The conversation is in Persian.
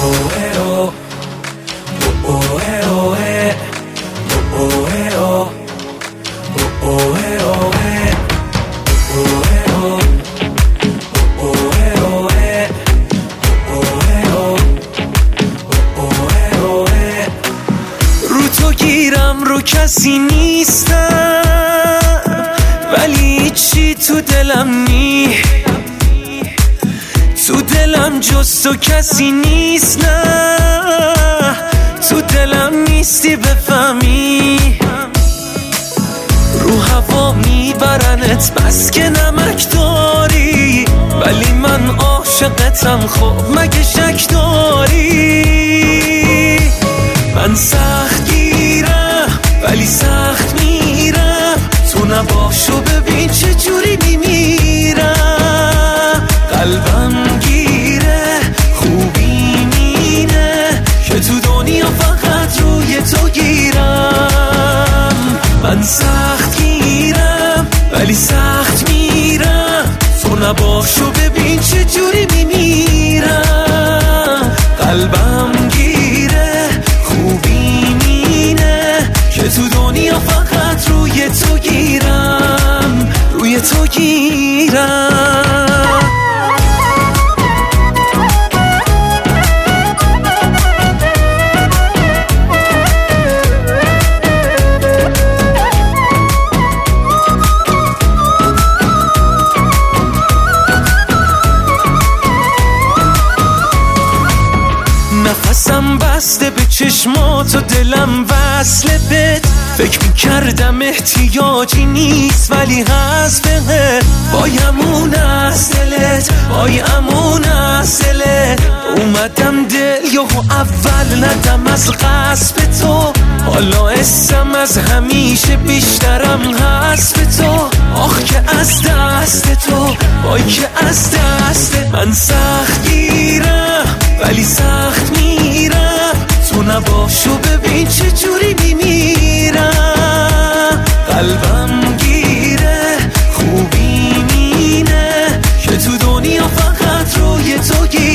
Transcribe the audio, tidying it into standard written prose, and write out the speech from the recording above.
رو تو گیرم رو کسی نیستم، ولی چی تو دلم نی، تو دلم جز تو کسی نیست، نه تو دلم نیستی بفهمی. رو هوا میبرنت بس که نمک داری، ولی من عاشقتم، خب مگه شک داری؟ من سخت گیرم ولی سخت میرم، تو نباشو ببین چه جوری میمیرم. قلبم گیره خوبی مینه که تو دنیا فقط روی تو گیرم. من سخت گیرم ولی سخت میرم، تو نباشو ببین چه جوری میمیرم. قلبم گیره خوبی مینه که تو دنیا فقط روی تو گیرم، روی تو گیرم. نفسم بسته به چشمات و دلم وصله بهت، فکر میکردم احتیاجی نیست ولی هست بهت. بایمون از دلت، بایمون از دلت، اومدم دل یهو اول ندم از غصب تو، حالا اسم از همیشه بیشترم هست به تو. آخ که از دست تو، وای که از دست من سخت گیرم ولی سخت میرم، تو نباشو ببین چه جوری میمیرم. قلبم گیره خوبی مینه که تو دنیا فقط روی تو گیرم.